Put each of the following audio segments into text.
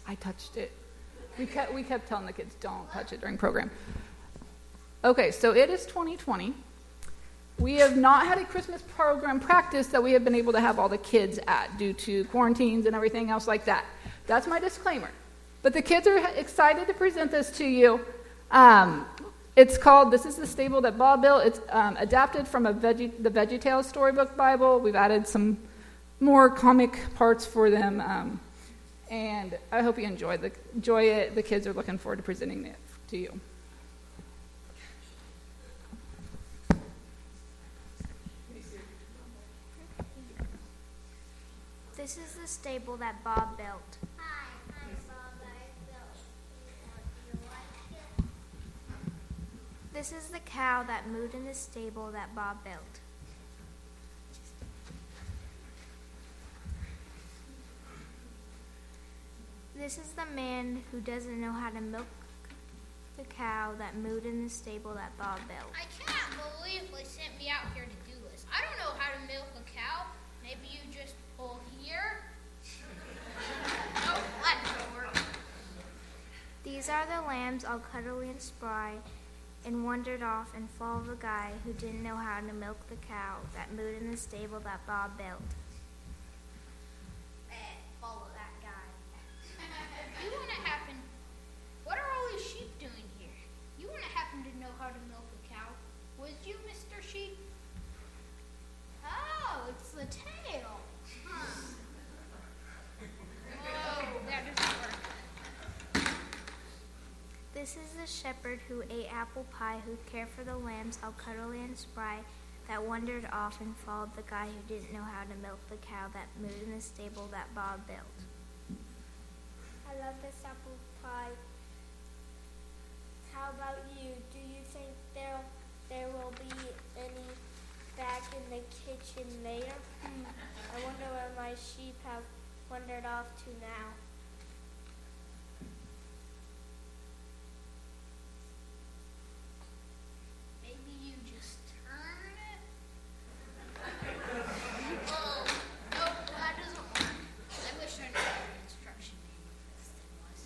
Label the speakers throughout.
Speaker 1: I touched it. We kept telling the kids, don't touch it during program. Okay, so it is 2020. We have not had a Christmas program practice that we have been able to have all the kids at due to quarantines and everything else like that. That's my disclaimer. But the kids are excited to present this to you. It's called, this is the stable that Bob built. It's adapted from the VeggieTales storybook Bible. We've added some more comic parts for them. And I hope you enjoy it. The kids are looking forward to presenting it to you.
Speaker 2: This is the stable that Bob built.
Speaker 3: Hi, Bob. I built. Do you like it?
Speaker 2: This is the cow that mooed in the stable that Bob built. This is the man who doesn't know how to milk the cow that mooed in the stable that Bob built.
Speaker 4: I can't believe they sent me out here to do this. I don't know how to milk a cow. Maybe you just pull here. Oh, that doesn't work.
Speaker 2: These are the lambs all cuddly and spry, and wandered off and followed the guy who didn't know how to milk the cow that mooed in the stable that Bob built.
Speaker 4: Follow that guy. You want to happen? What are all these sheep doing here? You want to happen to know how to milk a cow? Was you, Mr. Sheep? Oh, it's the tail. Huh. Oh, that doesn't work.
Speaker 2: This is the shepherd who ate apple pie, who cared for the lambs all cuddly and spry, that wandered off and followed the guy who didn't know how to milk the cow that mooed in the stable that Bob built.
Speaker 3: I love this apple pie. How about you? Do you think there will be any back in the kitchen later? I wonder where my sheep have wandered off to now.
Speaker 4: Maybe you just turn it. Oh, nope, that doesn't work. I wish I knew what the instruction manual for this thing was.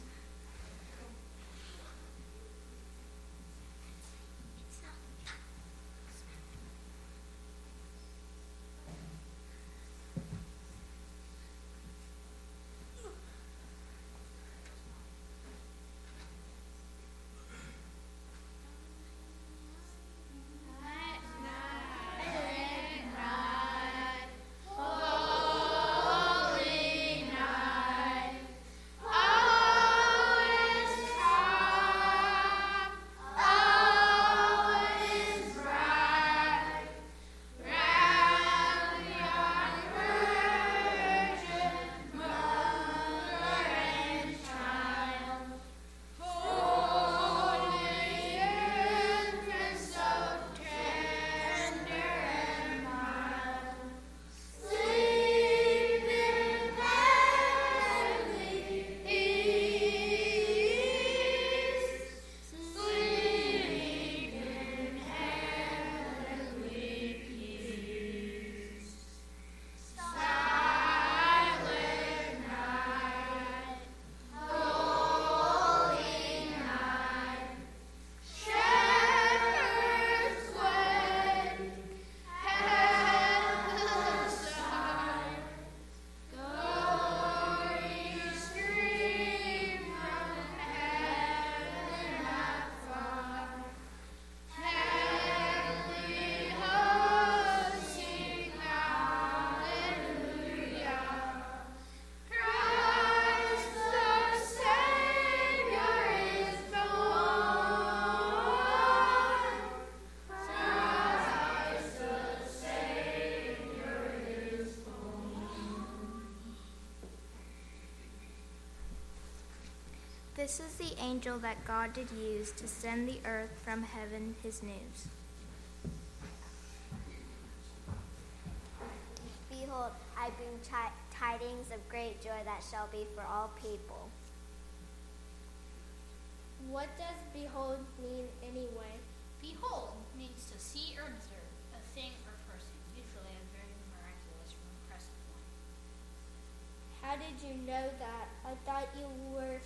Speaker 2: This is the angel that God did use to send the earth from heaven his news.
Speaker 3: Behold, I bring tidings of great joy that shall be for all people. What does behold mean anyway?
Speaker 4: Behold means to see or observe a thing or person, usually a very miraculous or impressive one.
Speaker 3: How did you know that? I thought you were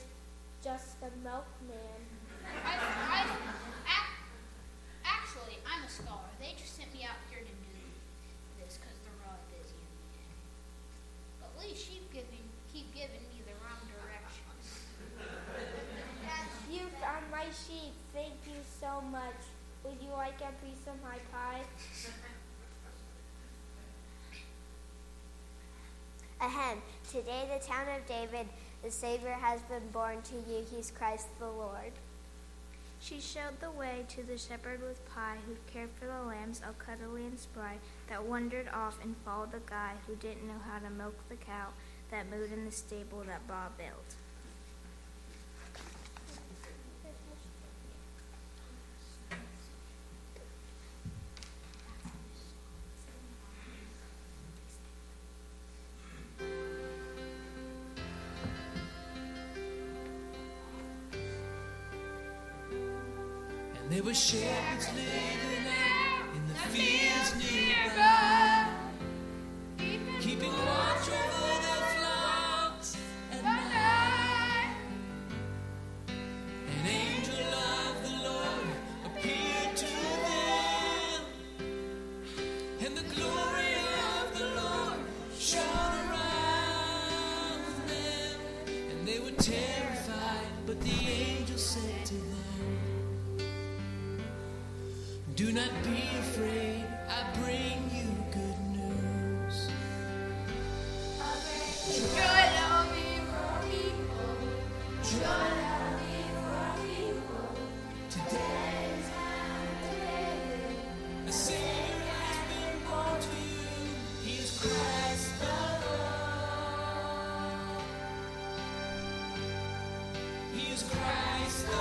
Speaker 3: milkman.
Speaker 4: Actually, I'm a scholar. They just sent me out here to do this because they're really busy in the end. But these sheep keep giving me the wrong directions.
Speaker 3: You found my sheep. Thank you so much. Would you like a piece of my pie?
Speaker 2: Ahem. Today, the town of David, the Savior has been born to you. He's Christ the Lord. She showed the way to the shepherd with pie who cared for the lambs all cuddly and spry that wandered off and followed the guy who didn't know how to milk the cow that mooed in the stable that Bob built.
Speaker 5: There were shepherds living out in the fields nearby, keeping watch over their flocks at night. An angel of the Lord appeared to them, and the glory of the Lord shone around them. And they were terrified, but the angel said to them, do not be afraid, I bring you good news. Joy will be for people. Joy will be for people. Today is a Savior has been born to you. He is Christ the Lord. He is Christ the Lord.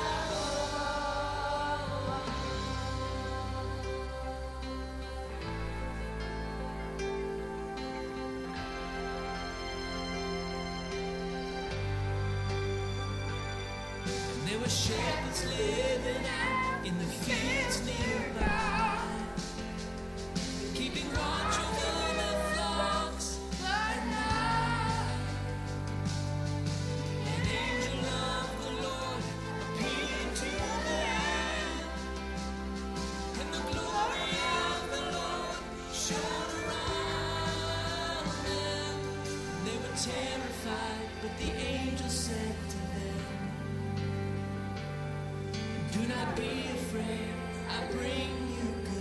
Speaker 5: There were shepherds living out in the fields nearby, keeping watch over the flocks by night. An angel of the Lord appeared to them, and the glory of the Lord shone around them. They were terrified, but the angel said to them, do not be afraid, I bring you good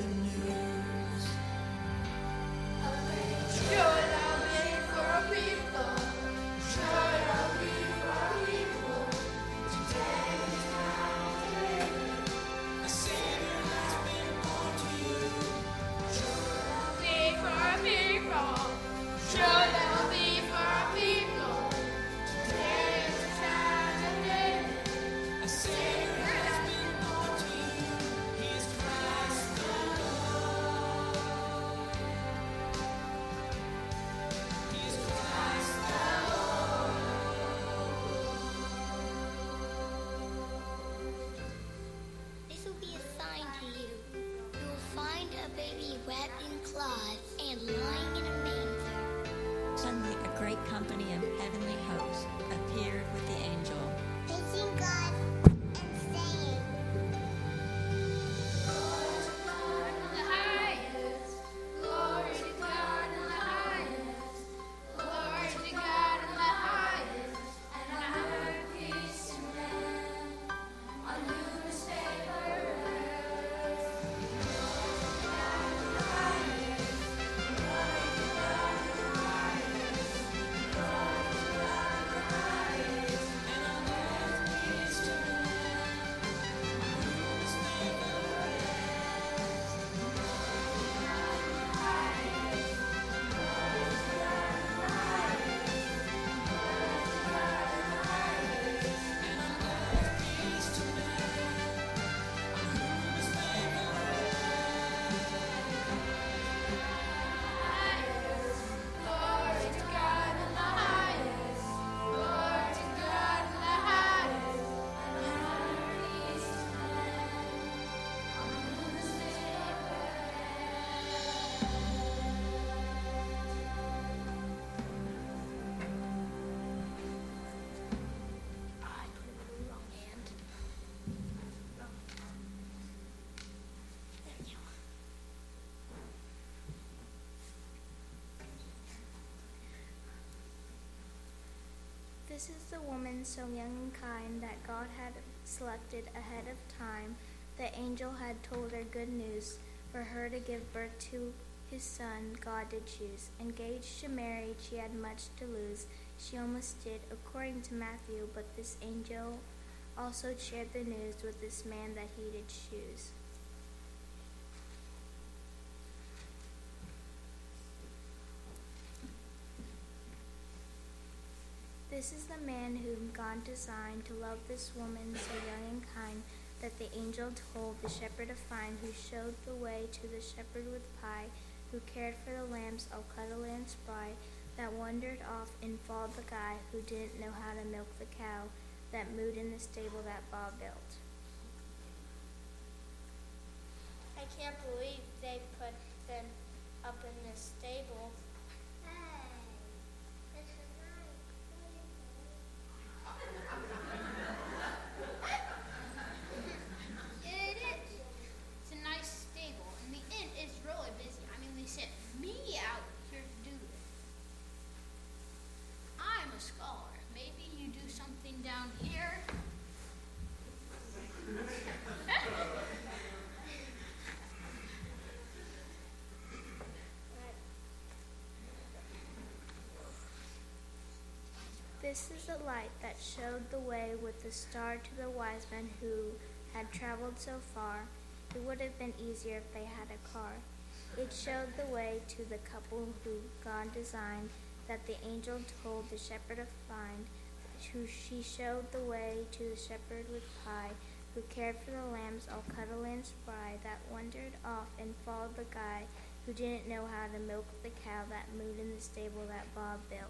Speaker 2: This is the woman so young and kind that God had selected ahead of time. The angel had told her good news. For her to give birth to his son, God did choose. Engaged to marry, she had much to lose. She almost did, according to Matthew, but this angel also shared the news with this man that he did choose. This is the man whom God designed to love this woman so young and kind, that the angel told the shepherd to find, who showed the way to the shepherd with pie, who cared for the lambs all cuddly and spry, that wandered off and followed the guy who didn't know how to milk the cow that mooed in the stable that Bob built.
Speaker 3: I can't believe they put them up in the stable.
Speaker 4: It is. It's a nice stable, and the inn is really busy. I mean, they sent me out here to do this. I'm a scholar. Maybe you do something down here.
Speaker 2: This is the light that showed the way with the star to the wise men who had traveled so far. It would have been easier if they had a car. It showed the way to the couple who God designed, that the angel told the shepherd to find. She showed the way to the shepherd with pie, who cared for the lambs all cuddly and spry, that wandered off and followed the guy who didn't know how to milk the cow that mooed in the stable that Bob built.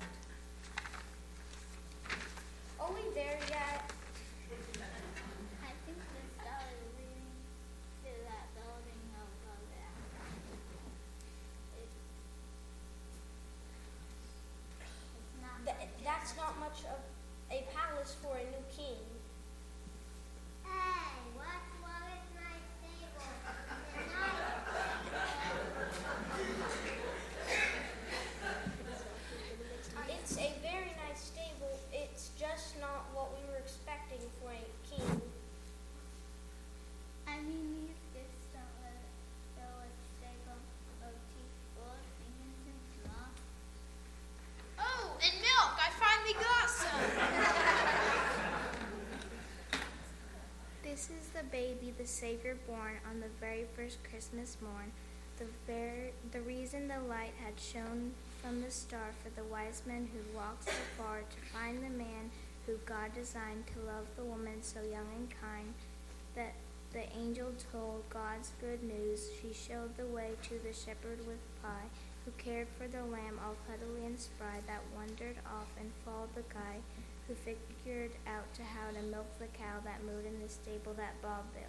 Speaker 3: Are we there yet?
Speaker 2: I think the star is leading to that building over there. It's not
Speaker 3: That's not much of a palace for a new king.
Speaker 2: Hey, what is my stable?
Speaker 3: It's a very nice stable. It's just not what we were expecting for a king.
Speaker 2: I mean, these kids don't let it go with stable of teeth full of fingers and claws.
Speaker 4: Oh, and milk! I finally got some!
Speaker 2: This is the baby, the Savior born on the very first Christmas morn. The reason the light had shone from the star for the wise men who walked so far to find the man who God designed to love the woman so young and kind, that the angel told God's good news. She showed the way to the shepherd with pie, who cared for the lamb all cuddly and spry, that wandered off and followed the guy who figured out to how to milk the cow that mooed in the stable that Bob built.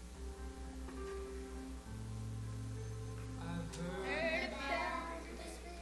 Speaker 5: I've heard
Speaker 4: Heard about this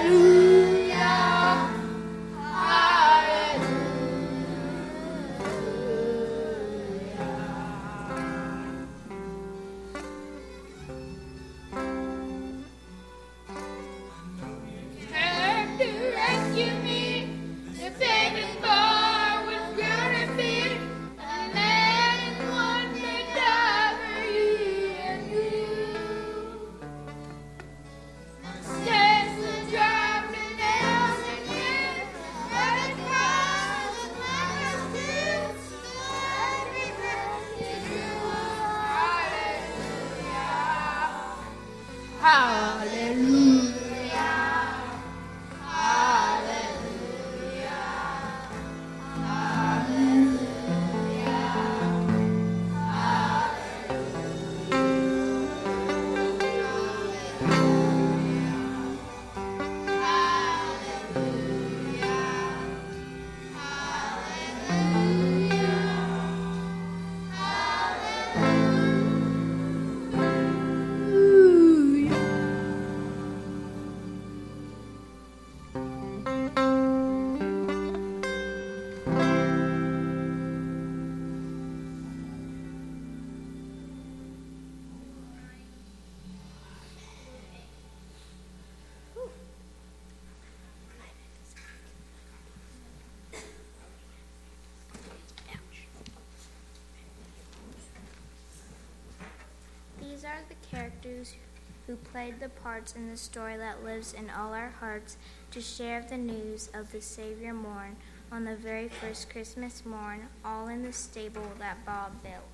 Speaker 4: Come to rescue me. The famous bar was counterfeit. A man and one may die for you and you. Stands the drop and nails again. But it comes like a still. Every breath is yours. Hallelujah. Hallelujah.
Speaker 2: These are the characters who played the parts in the story that lives in all our hearts to share the news of the Savior born on the very first Christmas morn, all in the stable that Bob built.